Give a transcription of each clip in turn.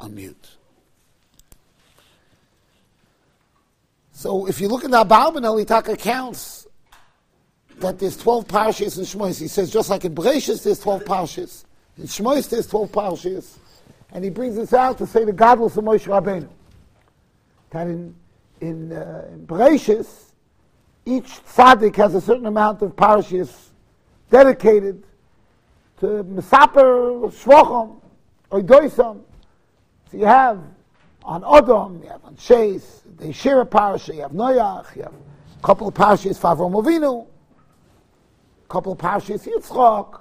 on mute. So if you look in the Abarbanel, Itaka counts that there's 12 parshas in Shmois. He says just like in Bereshis there's 12 parshas, in Shmois there's 12 parshas, and he brings this out to say the godless of Moshe Rabbeinu. That in Bereshis, each tzaddik has a certain amount of parshas dedicated to Mesaper, Shvochim, Oidoisam. So you have on Odom, you have on Sheis, the Shira parasha, you have Noach, you have a couple of parshas for Avram Avinu, a couple of parshas Yitzchak,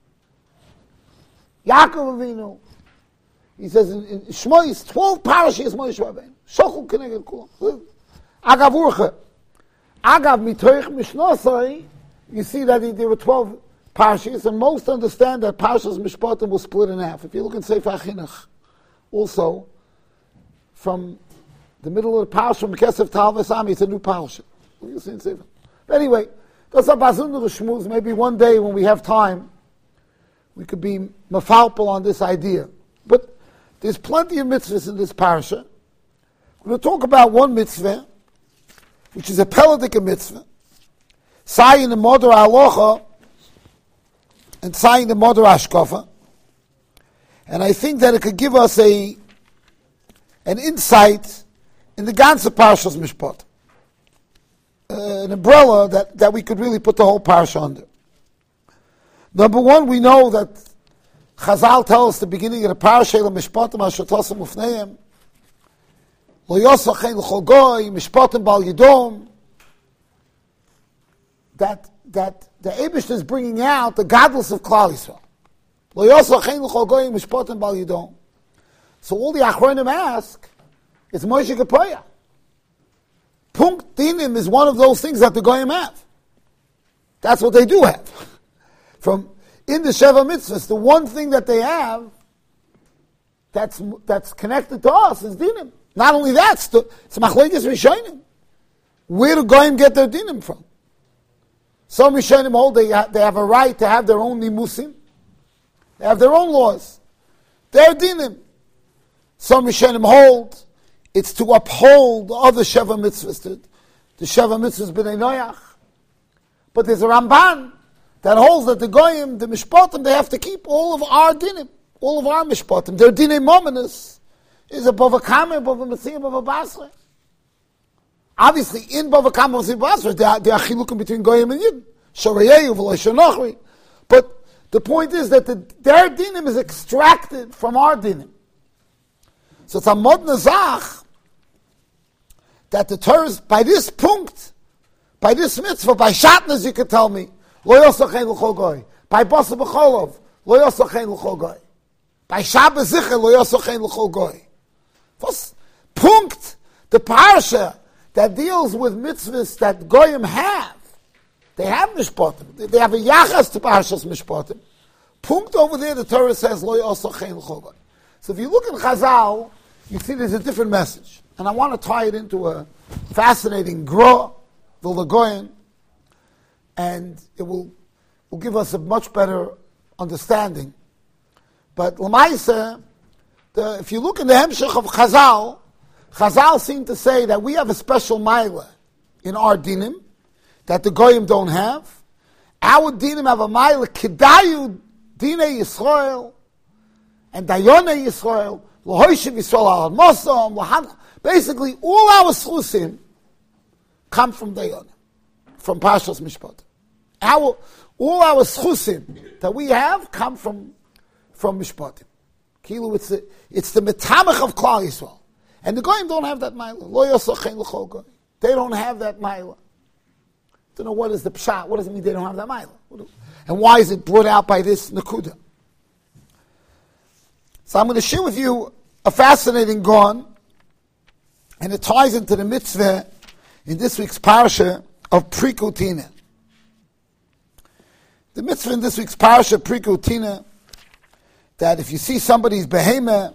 Yaakov Avinu. He says in Shmois, 12 parashas Moshe Rabbeinu. Shochul keneged kulam. Agav urche. Agav mitoich mishnosai, you see that there were 12 parashas, and most understand that parashas Mishpatim was split in half. If you look in Sefer HaChinuch, also, from the middle of the parasha, from Kesef Talvas Ami, it's a new parasha. You see in Sefer. But anyway, that's a bazunur shmuz. Maybe one day when we have time, we could be mafalpal on this idea. But there's plenty of mitzvahs in this parasha. We're going to talk about one mitzvah, which is a Peladic mitzvah. Sayin the Modar Alocha and Sayin the Modar Ashkofa. And I think that it could give us an insight in the ganze Parshas Mishpat. An umbrella that we could really put the whole parsha under. Number one, we know that Chazal tells us the beginning of the parasha, Mishpatim asher tosam ufneim, lo yosachein l'chol goy, Mishpatim bal yidom, that the Eibush is bringing out the godless of Klal Yisrael. Lo yosachein l'chol goy, Mishpatim bal yidom. So all the Achronim ask is Moshe Gepoya. Punkt dinim is one of those things that the Goyim have. That's what they do have. From in the Sheva Mitzvahs, the one thing that they have that's connected to us is dinim. Not only that, it's Machlekes Rishonim. Where do Goyim get their dinim from? Some Rishonim hold they have a right to have their own nimusim. They have their own laws. Their dinim. Some Rishonim hold it's to uphold the other Sheva Mitzvahs, the Sheva Mitzvahs B'nai Noach. But there's a Ramban that holds that the Goyim, the Mishpatim, they have to keep all of our dinim, all of our Mishpatim. Their dinei mominus is above a Kamer, above a Messiah, above a Basra. Obviously, in Bava Kamer, Messiah, Basra, there are chilukim between Goyim and Yidden. Shoreyeyu, V'lo Shenochri. But the point is that their dinim is extracted from our dinim. So it's a mod nazach that the Torah, by this punkt, by this mitzvah, by shatnas, you could tell me, lo yosachein l'chol goy. By basa b'cholov, lo yosachein l'chol goy. By Shabbos zicher, lo yosachein l'chol goy. First, punkt, the parsha that deals with mitzvahs that goyim have. They have mishpatim. They have a yachas to parshas mishpatim. Punkt over there, the Torah says, lo yosachein l'chol goy. So if you look at Chazal, you see there's a different message. And I want to tie it into a fascinating gra, the Lagoyan, and it will give us a much better understanding. But Lamaisa, if you look in the Hemshech of Chazal seem to say that we have a special maila in our dinim that the Goyim don't have. Our dinim have a maila, Kedayu Dinei Yisrael and Dayonei Yisrael, L'hoishiv Yisrael al Mosam, basically all our schusim come from Dayon, from Parshas Mishpat. All our schusim that we have come from Mishpatim. Kilu, it's the metamach of Klal Yisrael. And the Goyim don't have that maila. Lo yosachein l'chol goy. They don't have that maila. Don't know what is the pshat. What does it mean they don't have that maila? And why is it brought out by this nakuda? So I'm going to share with you a fascinating gon, and it ties into the mitzvah in this week's parasha of Prikutina. The mitzvah in this week's parasha, Prikutina, that if you see somebody's behemah,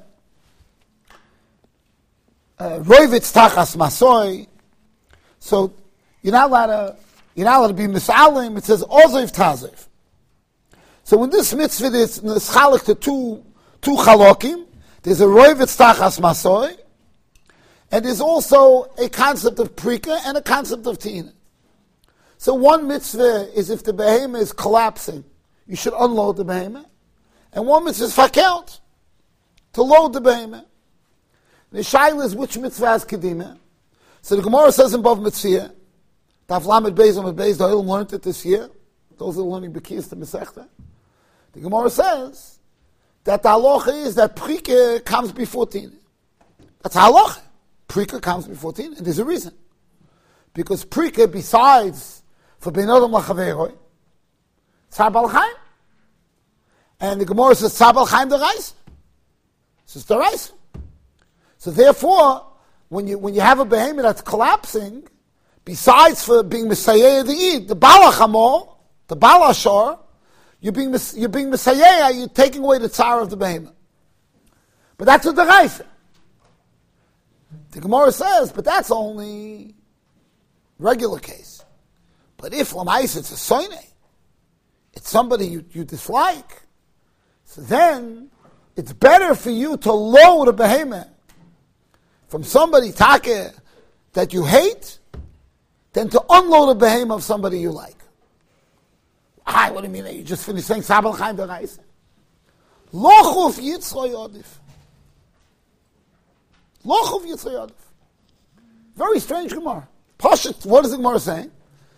roivitz tachas masoy, so you're not allowed to be misalim. It says oziv taziv. So in this mitzvah, there's chalik to two chalokim. There's a roivitz tachas masoi, and there's also a concept of prika and a concept of tina. So one mitzvah is if the behemoth is collapsing, you should unload the behemoth. And one mitzvah is fakelt, to load the behemoth. The shaila is which mitzvah has kedima. So the Gemara says in Bav Mitzvah, Daf Lamed Beis Amud Beis, the Oil learned it this year. Those are learning Bekiyas to Masechta. The Gemara says that the halacha is that prika comes before tina. That's halacha. Prika comes before tina, and there's a reason. Because prika, besides for Ben Adam Lachaveroi, Tzar Bal Chaim. And the Gemara says Tzar Bal Chaim D'Oraisa. This is D'Oraisa. So therefore, when you have a behemoth that's collapsing, besides for being Messiah the Eid, the Bala Chamor, the Bala Shor, you're being Messiah, you're taking away the Tzar of the behemoth. But that's what D'Oraisa. The Gemara says, but that's only regular case. But if Lamais it's a soine, it's somebody you dislike, so then it's better for you to load a behemoth from somebody take that you hate than to unload a behemoth of somebody you like. What do you mean? You just finished saying Sabal Chaim D'Oraisa. Lochuf Yitzro Yodif. Lochuf Yitzro Yodif. Very strange Gemara. Pashut, what is the Gemara saying?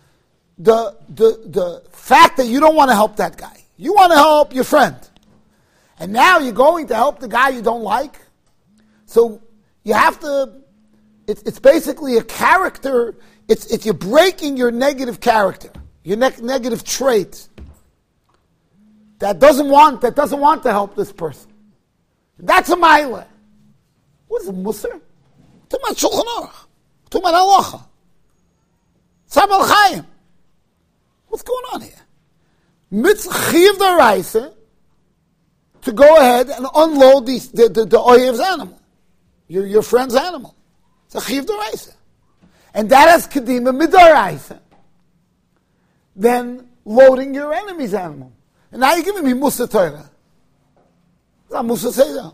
The fact that you don't want to help that guy. You want to help your friend. And now you're going to help the guy you don't like. So you have to, it's basically a character, it's you're breaking your negative character, your negative trait that doesn't want to help this person. That's a maila. What is it, Musar? Too much Shulchan Aruch. Too much halacha. Sabal Chaim. What's going on here? Mitzvah Chiv D'Oraisa to go ahead and unload the oyev's animal, your friend's animal. It's a Chiv D'Oraisa. And that has Kedima Midoraisa. Then loading your enemy's animal. And now you're giving me Musa Torah. What's Musa Seder?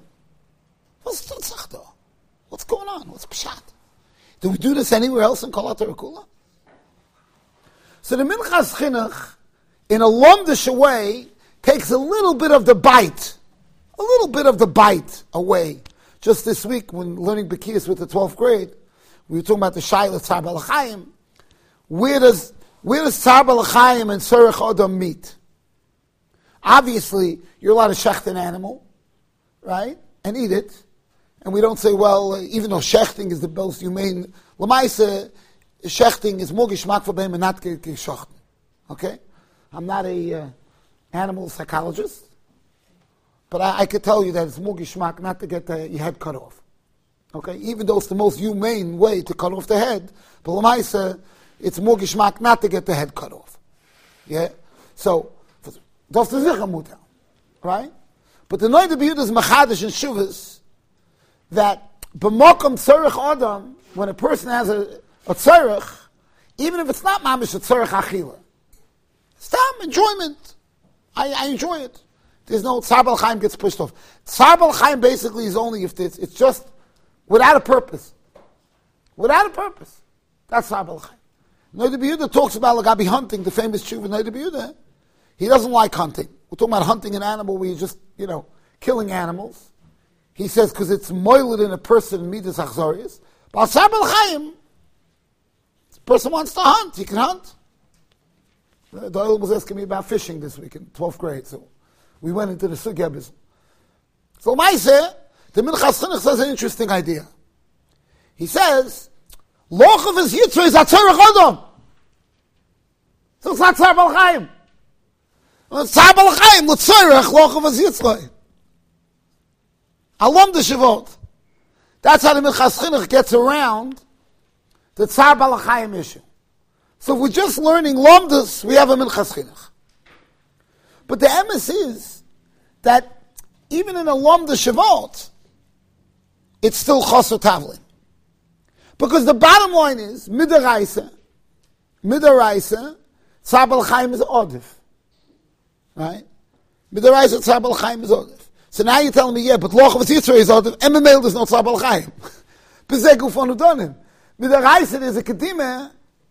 What's going on? What's Pshat? Do we do this anywhere else in Kol HaTorah Kula? So the Minchas Chinuch, in a lumdish way, takes a little bit of the bite away. Just this week, when learning Bekiyas with the 12th grade, we were talking about the Shaila Tzar Bal Chaim. Where does Tzar Bal Chaim and Tzarech Adam meet? Obviously, you're allowed to shecht an animal, right, and eat it. And we don't say, well, even though shechting is the most humane, Lamaisa, shechting is more gishmak for them and not geschochten. Okay? I'm not a animal psychologist, but I could tell you that it's more gishmak not to get your head cut off. Okay? Even though it's the most humane way to cut off the head, but Lamaisa, it's more gishmak not to get the head cut off. Yeah? So, das ist sicher mutar. Right? But the Noida B'Yud is machadish and shuvas that b'mokum tzarech adam, when a person has a tzarech, even if it's not mamish a tzarech achila, stop enjoyment. I enjoy it. There's no Tzar Bal Chaim gets pushed off. Tzar Bal Chaim basically is only if it's just without a purpose. Without a purpose. That's Tzar Bal Chaim. Noida B'Yudah talks about Lagabi hunting, the famous tshuva Noida B'Yudah. He doesn't like hunting. We're talking about hunting an animal where you're just, killing animals. He says because it's moiled in a person, midas achzorius. But Tzar Bal Chaim, this person wants to hunt. He can hunt. Doyle was asking me about fishing this week in 12th grade, so we went into the sugya business. So Maiseh, the Minchas Chinuch says an interesting idea. He says, Loch of his Yitzro is Atzarech Adam. So it's not Tzar Bal Chaim. Tzar Bal Chaim, L'tzarech, Loch of his Yitzro. Alom de Shavot. That's how the Minchas Chinuch gets around the Tzar Bal Chaim issue. So if we're just learning Lomdus, we have a Minchas Chinuch. But the emes is that even in a Lomdus Shavot, it's still Chosor Tavlin. Because the bottom line is, Midaraisa, Tzar Bal Chaim is Odif. Right? Midaraisa, Tzar Bal Chaim is Odif. So now you're telling me, yeah, but Loch of Yitzray is out of Emmanuel, there's no Tzar Balachayim. Bezegu von Udonim. With the Reise, there's a Kedima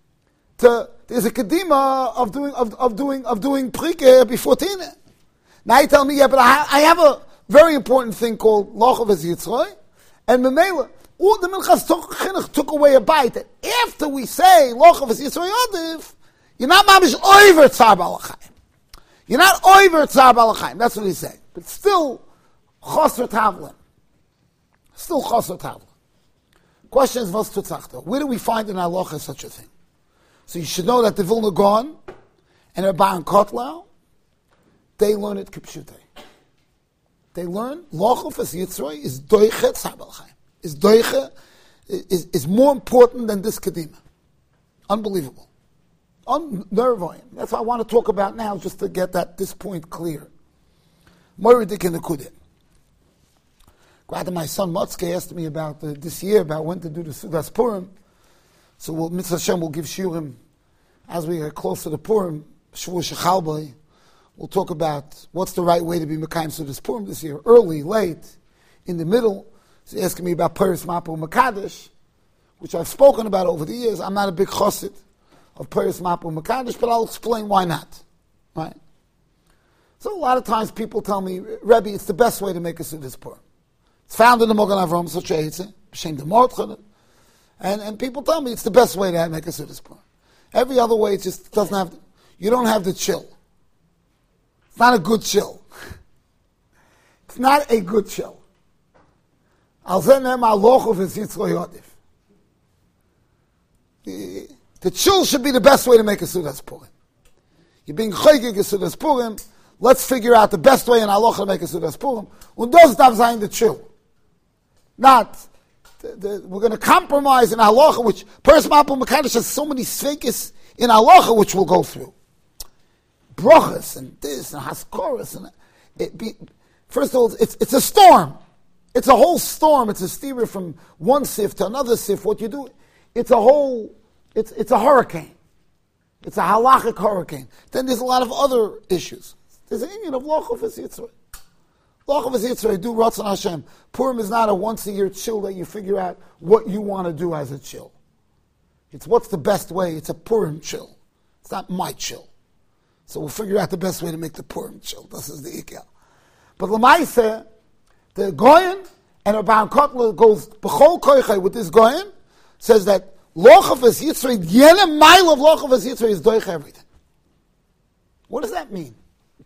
of doing Prike before Tina. Now you tell me, yeah, but I have a very important thing called Loch of Yitzray, and Memela, all the Minchas took away a bite that after we say Loch of Yitzray Yodif, you're not mamish over Tzar Balachayim. You're not over Tzar Balachayim. That's what he's saying. But still, Chosr Tavlin. Still Chosr Tavlin. Question is, what's Tutzachta? Where do we find in Halacha such a thing? So you should know that the Vilna Gaon and Rabban Kotlau, they learn it Kipshutei. They learn Loch of Yitzray is Doiche Tzar Balachayim. Is Doiche, is more important than this Kedima. Unbelievable. Unnerving. That's what I want to talk about now, just to get this point clear. Moiridik in the Kudin. My son Motzke asked me about this year, about when to do the Sudas Purim. So Mitzvah Hashem will give shiurim as we get closer to Purim, Shavuot Shechalbei. We'll talk about what's the right way to be Mekayim Sudas Purim this year. Early, late, in the middle. He's asking me about Peres Mapu Mekadesh, which I've spoken about over the years. I'm not a big chassid of Peres Mapu Mekadesh, but I'll explain why not. Right? So a lot of times people tell me, Rebbe, it's the best way to make a Sudas Purim. It's found in the Mogan Avram, such a B'Shem de Mordchad. And people tell me it's the best way to make a Sudas Purim. Every other way, it just doesn't have, you don't have the chill. It's not a good chill. It's not a good chill. Al zenem aloch of Yitzro Yodif. The chill should be the best way to make a Sudas Purim. You're being chaygig a Sudas Purim. Let's figure out the best way in halacha to make a Sudas Purim. Und das darf sein the chill. Not, we're going to compromise in halacha, which Peres Mapu Mekadesh has so many sveikis in halacha which we'll go through. Brochas and this and haskoras and first of all, it's a storm. It's a whole storm. It's a steamer from one sif to another sif. What you do, it's a hurricane. It's a halachic hurricane. Then there's a lot of other issues. There's an Indian of Loch of Yitzray. Loch of Yitzray, do Ratzon Hashem. Purim is not a once-a-year chill that you figure out what you want to do as a chill. It's what's the best way. It's a Purim chill. It's not my chill. So we'll figure out the best way to make the Purim chill. This is the Ikel. But Lamaise, the Goyen and Rabban Kotler goes B'chol Koichai with this Goyen, says that Loch of Yitzray, Yene mile of Loch of Yitzray is Doich everything. What does that mean?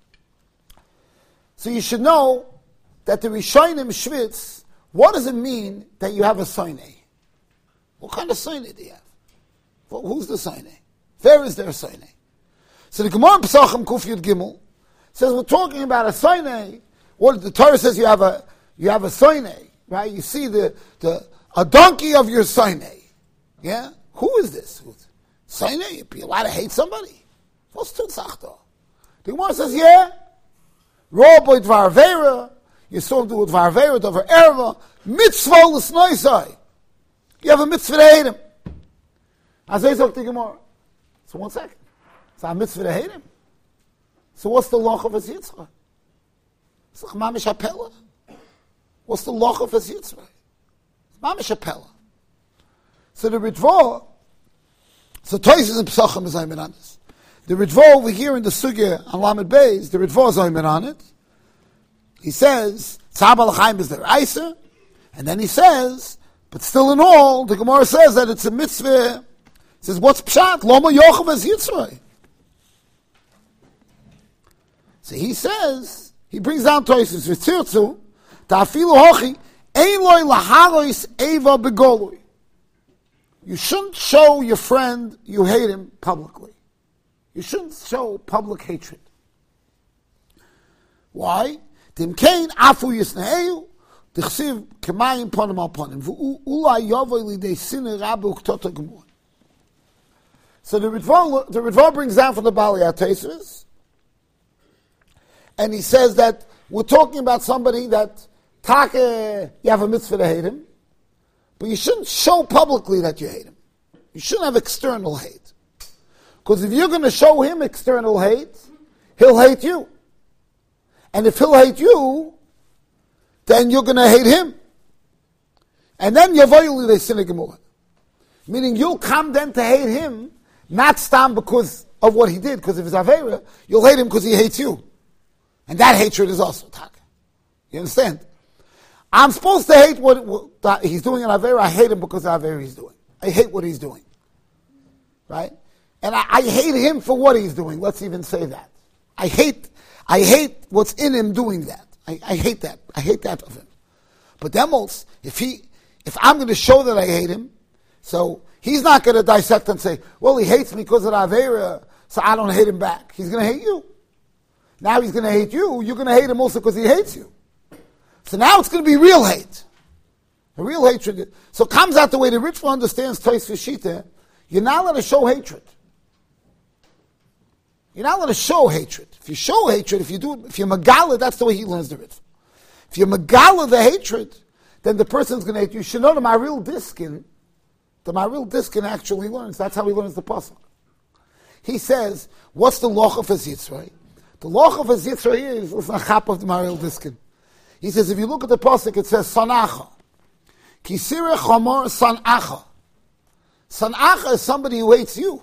So you should know that the Rishonim Shvitz, what does it mean that you have a Soinei? What kind of Soinei do you have? Well, who's the Soinei? Where is their Soinei? So the Gemara Pesachim Kuf Yud Gimel says we're talking about a Soinei. What the Torah says you have a Soinei, right? You see a donkey of your Soinei. Yeah? Who is this? Soinei? You're allowed to hate somebody? What's Tutzachta? The Gemara says, yeah. Raw boy Dvar Vera, you saw him do with Dvar Vera, Dover Erva, mitzvah l'snoisai. You have a mitzvah to hate him. I say something to Gemara. So 1 second. It's a mitzvah to hate him. So what's the loch of his yitzchak? It's like mamish hapela. What's the loch of his yitzchak? It's mamish hapela. So the Ritva, so Toises and Pesachim is aimed on this. The Ritva over here in the Sugya on Lamed Beis, the Ritva is aimed on it. He says, Tzar Balachayim is the Reisa, and then he says, but still in all, the Gemara says that it's a mitzvah. He says, what's Pshat? Loma Yochav as Yitzray. So he says, he brings down Toises, V'tzirtzu, Ta'afilu hochi, ein loy laharois eva begolui. You shouldn't show your friend you hate him publicly. You shouldn't show public hatred. Why? Timkein afu yisneheu, tichsiv kemayim ponim al ponim, v'ulai yovoi lidei sineh rabu ktota gemur. So the Ritva brings down from the Bali HaTosfos, and he says that we're talking about somebody that you have a mitzvah to hate him, but you shouldn't show publicly that you hate him. You shouldn't have external hate. Because if you're going to show him external hate, he'll hate you. And if he'll hate you, then you're going to hate him. And then Yavoyuli they sin Gemara. Meaning you'll come then to hate him, not stam because of what he did, because of his Aveira, you'll hate him because he hates you. And that hatred is also taka. You understand? I'm supposed to hate what he's doing in Aveira. I hate him because of Aveira he's doing. I hate what he's doing. Right? And I hate him for what he's doing. Let's even say that. I hate what's in him doing that. I hate that. I hate that of him. But demos, if I'm going to show that I hate him, so he's not going to dissect and say, well, he hates me because of the Aveira, so I don't hate him back. He's going to hate you. Now he's going to hate you. You're going to hate him also because he hates you. So now it's going to be real hate. A real hatred. So it comes out the way the Ritva understands Tois V'Shita. You're not allowed to show hatred. You're not allowed to show hatred. If you show hatred, if you're Megala, that's the way he learns the Ritva. If you're Megala the hatred, then the person's going to hate you. You should know that my real diskin actually learns. That's how he learns the pasuk. He says, what's the loch of his Yitzray? The loch of his Yitzray is a chap of the Maril diskin. He says, if you look at the pasuk, it says, Sanacha. Kisire chamor sanacha. Sanacha is somebody who hates you.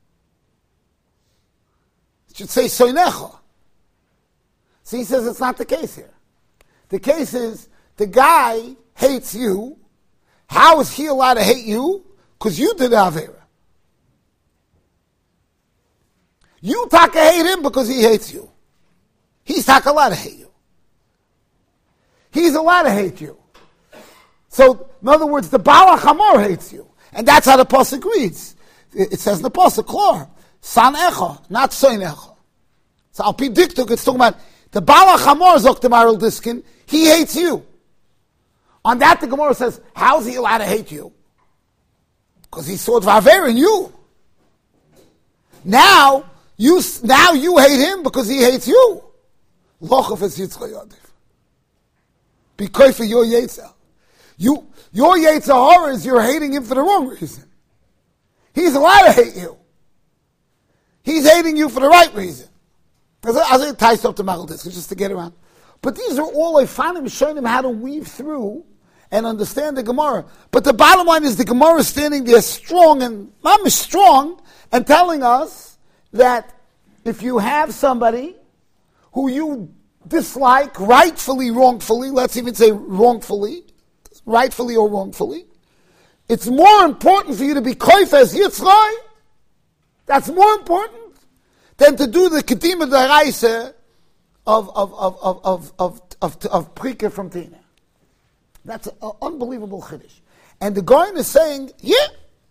It should say soinecha. So he says it's not the case here. The case is, the guy hates you. How is he allowed to hate you? Because you did Avera. You taka hate him because he hates you. He's taka allowed to hate you. He's allowed to hate you. So, in other words, the Baal HaChamor hates you. And that's how the Pasuk reads. It says in the Pasuk, Klor, San Echa, not Soin Echa. So, Al Pi Diktuk, it's talking about the Baal HaChamor Zoktemaril Diskin, he hates you. On that, the Gemara says, how's he allowed to hate you? Because he saw Dvaver in you. Now you hate him because he hates you. Lochav es Yitzchak Yadiv. Be careful your Yetzer. Your Yetzer Hara is you're hating him for the wrong reason. He's allowed to hate you. He's hating you for the right reason. I say it ties up to Magal just to get around. But these are all Ifanim showing him how to weave through and understand the Gemara. But the bottom line is the Gemara is standing there strong and telling us that if you have somebody who you dislike, rightfully, wrongfully, let's even say wrongfully, rightfully or wrongfully, it's more important for you to be koif as Yitzchak. That's more important than to do the Kedima D'Oraisa of Prika from Tina. That's an unbelievable chiddush. And the Goyen is saying, yeah.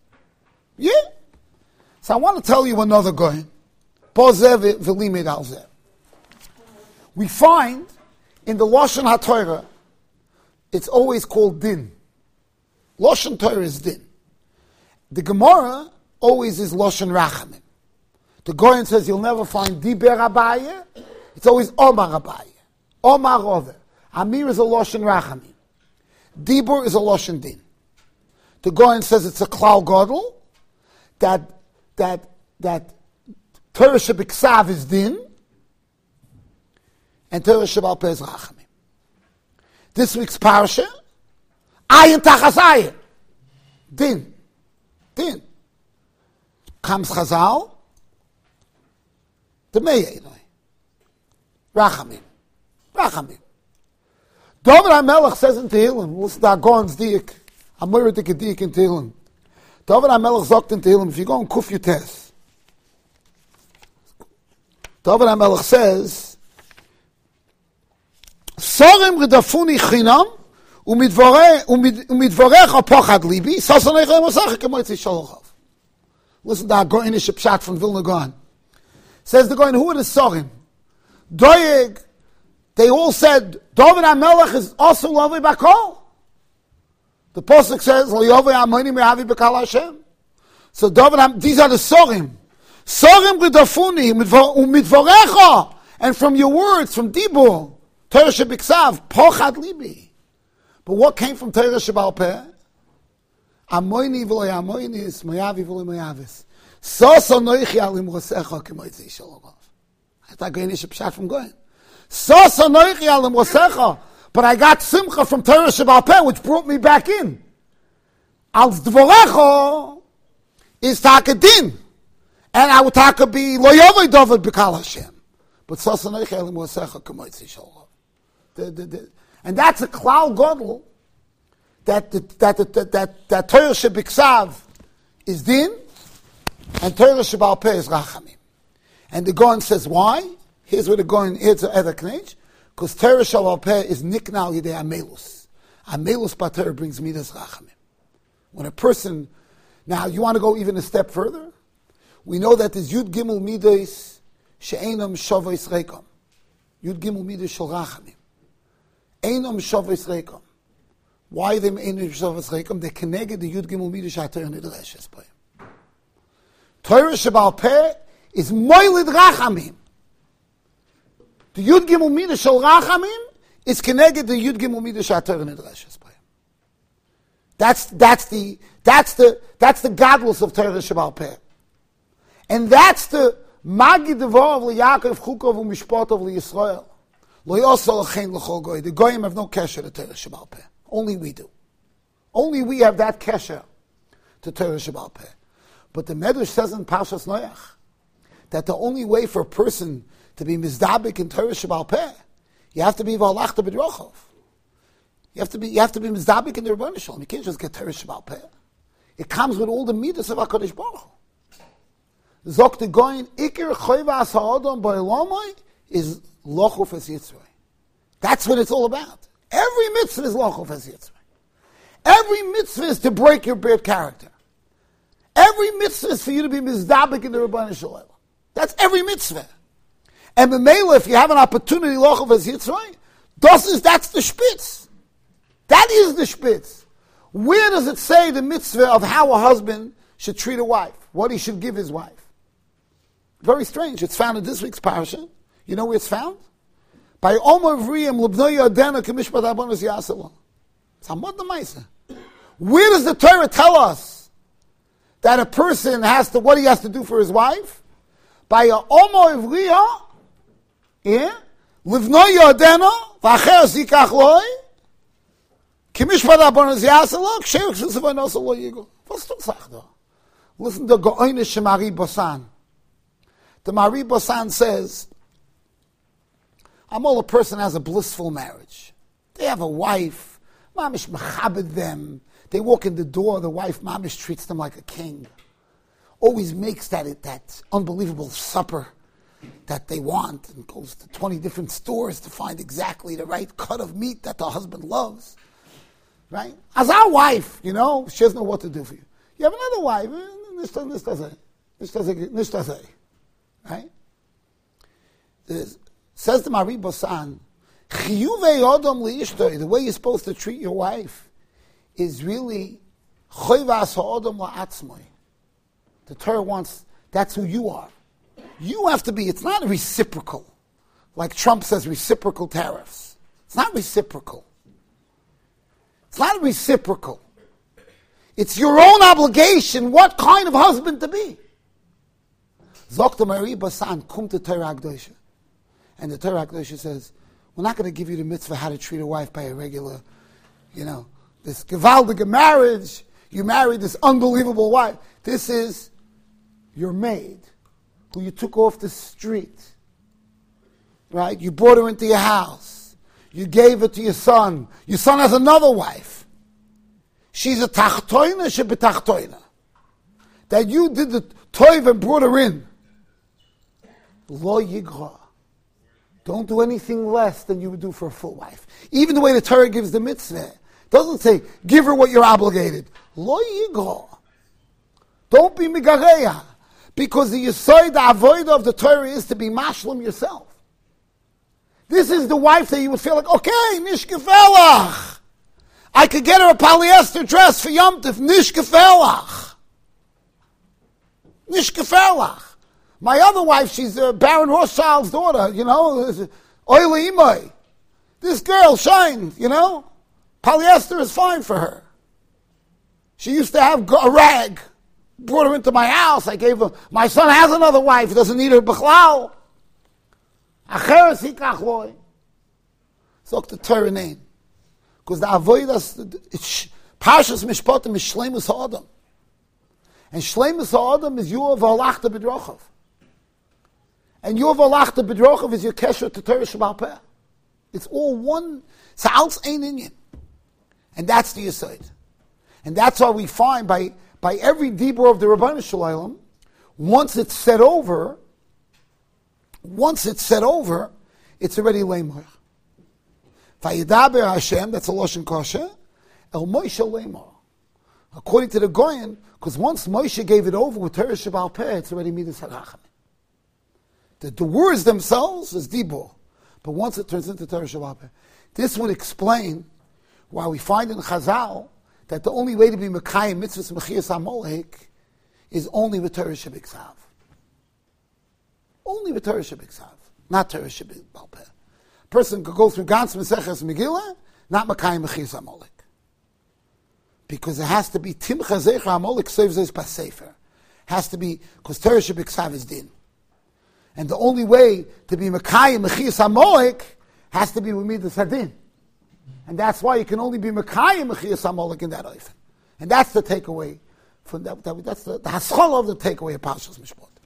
So I want to tell you another Goyen. We find in the Lashon HaTorah, it's always called din. Lashon Torah is din. The Gemara always is Lashon Rachamim. The Goyen says you'll never find Diber Abaye. It's always Omar Abaye. Omar Over. Amir is a Lashon Rachamim. Dibur is a Lashon din. The Goyen says it's a Klal Gadol that Torah Shebiksav is din and Torah Shebal Peh is Rachamim. This week's parasha, Ayin Tachas Ayin. Din. Comes Chazal, the Meyei. Rachamim. David HaMelech says in Tehillim, listen to Agon's Diak, Amor Dik Diak in Tehillim. David HaMelech sagt in Tehillim, if you go on Kuf Yutes, David HaMelech says, Sorim Ridafuni Chinam, Umidvorecha Pochad Libi, Sasanech Emosach, Kemoitzi Shalochav. Listen to Agon Ish Pshat from Vilna Gaon. Says the Goyen, who are the Sorim? Doeg, they all said, David HaMelech is also lovely Bakol. The Pasuk says, so these are the Sorim. Sorim Ridafuni, Umidvorecha, and from your words, from Dibur, Torah Shebiksav, Pochad Libi. But what came from Torah Shebal Peh? Amoini v'lo yamoinis, moyavi v'lo moyavis. Soso noichi alim rosecha kemoitzi shalogav. I thought going to Pshat from going. Soso noichi alim rosecha. But I got simcha from Torah Sheba'al Peh, which brought me back in. Al Dvorecho is taka din. And I would taka be lo yovei David b'kal Hashem. But Sasaneicha elim wasecha k'moitzi shalom. And that's a klal godel that Torah Shebiksav is din, and Torah Sheba'al Peh is rachamim. And the Gaon says, why? Here's where the Gaon is at the knech. Because Torah Sheba'al Peh is niknal yidei amelus. Amelus b'Torah brings midas rachamim. When a person, now you want to go even a step further? We know that there's Yud Gimel Midas she'enam shavos reikam. Yud Gimel Midas shel rachamim. Einam shavos reikam. Why them einam shavos reikam? They connected the Yud Gimel Midas HaTorah nidreshes by him. Torah Sheba'al Peh is moilid rachamim. The Yud Gimel Midas shel rachamim is connected to Yud Gimel Midas HaTorah nidreshes by him. That's the godless of Torah Sheba'al Peh. And that's the Magid Devar L'Yaakov Chukov U'Mishpotov L'Yisrael. Lo Yosel L'Chein L'Chol Goy. The Goyim have no kesher to Torah Sheba'al Peh. Only we do. Only we have that kesher to Torah Sheba'al Peh. But the Medrash says in Parshas Noach that the only way for a person to be mizdabik in Torah Sheba'al Peh, you have to be V'alachta B'drochov. You have to be mizdabik in the Rebbeinu Shalom. You can't just get Torah Sheba'al Peh. It comes with all the midas of HaKadosh Baruch Hu. Zok the Goyin, Iker Choyvas HaAdam Ba'elamai is Lochuf Es Yitzray. That's what it's all about. Every mitzvah is Lochuf Es Yitzray. Every mitzvah is to break your bad character. Every mitzvah is for you to be mizdabik in the Rebbeinu Shalom. That's every mitzvah. And B'meila, if you have an opportunity Lochuf Es Yitzray, that's the spitz. That is the spitz. Where does it say the mitzvah of how a husband should treat a wife? What he should give his wife? Very strange. It's found in this week's parasha. You know where it's found? By Omer Vriyam L'bnoi Yodena K'mishpat Abonos Yasela. It's Hamad D'Maisa. Where does the Torah tell us that a person has to, what he has to do for his wife? By Omer Vriyam, L'bnoi Yodena V'acher Zikach Loi K'mishpat Abonos Yasela K'shev K'shusav Anosa Lo Yigo. What's the tzach? Listen to Go'onish Mari Bosan. The Mari Bosan says, a person has a blissful marriage. They have a wife, Mamish mechabed them. They walk in the door, the wife, Mamish treats them like a king. Always makes that unbelievable supper that they want and goes to 20 different stores to find exactly the right cut of meat that the husband loves. Right? As our wife, she doesn't know what to do for you. You have another wife, right? Says the Mari Bosan, the way you're supposed to treat your wife is really the Torah wants, that's who you are. You have to be, it's not reciprocal. Like Trump says, reciprocal tariffs. It's not reciprocal. It's not reciprocal. It's your own obligation what kind of husband to be. Zokta Mari Basan, kum to Torah Akdosha. And the Torah Akdosha says, we're not going to give you the mitzvah how to treat a wife by a regular, this gewaldige marriage. You married this unbelievable wife. This is your maid, who you took off the street. Right? You brought her into your house. You gave it to your son. Your son has another wife. She's a tachtoina, she betachtoina. That you did the toiv and brought her in. Lo yigra. Don't do anything less than you would do for a full wife. Even the way the Torah gives the mitzvah. It doesn't say, give her what you're obligated. Lo yigra. Don't be migareya. Because the yesod, the avodah of the Torah is to be mashlim yourself. This is the wife that you would feel like, okay, nishkefelach. I could get her a polyester dress for Yom Tov. Nishkefelach. Nishkefelach. My other wife, she's Baron Rothschild's daughter, Oily Imai. This girl shines, Polyester is fine for her. She used to have a rag. Brought her into my house. I gave her, my son has another wife. He doesn't need her b'chlal. So the Torah name. Because the avodas, Parshas Mishpatim is Shleimus HaAdam. And Shleimus HaAdam is Yuav Halachta B'drochav. And Yuav Halachta B'drochav is your kesher to Torah Sheba'al Peh. It's all one, Sa'al's Ein Inyan. And that's the Yesod. And that's why we find by every Dibur of the Rabbanu Shalom, once it's set over, it's already Lemor. Vayidaber Hashem, that's a Lashon Kosher, El Moshe Lemor. According to the Goyen, because once Moshe gave it over with Torah Sheba'al Peh, it's already Midas HaRachamim. The words themselves is Dibur, but once it turns into Torah Sheba'al Peh, this would explain why we find in Chazal that the only way to be Mekayim Mitzvahs Mechias HaMolek is only with Torah Shebiksav. Only with Torah Shebiksav, not Torah Sheba'al Peh. A person could go through Gans Meseches Megillah, not Mekayim Mechias HaMolek. Because it has to be Timcha Zecher HaMolek Sevzes Pasefer. Has to be, because Torah Shebiksav is Din. And the only way to be Mekayim Mechias HaMolek has to be with Midas Hadin. And that's why you can only be Mekayim Mechias HaMolek in that oifen. And that's the takeaway. That's the haschala of the takeaway of Parshas Mishpat.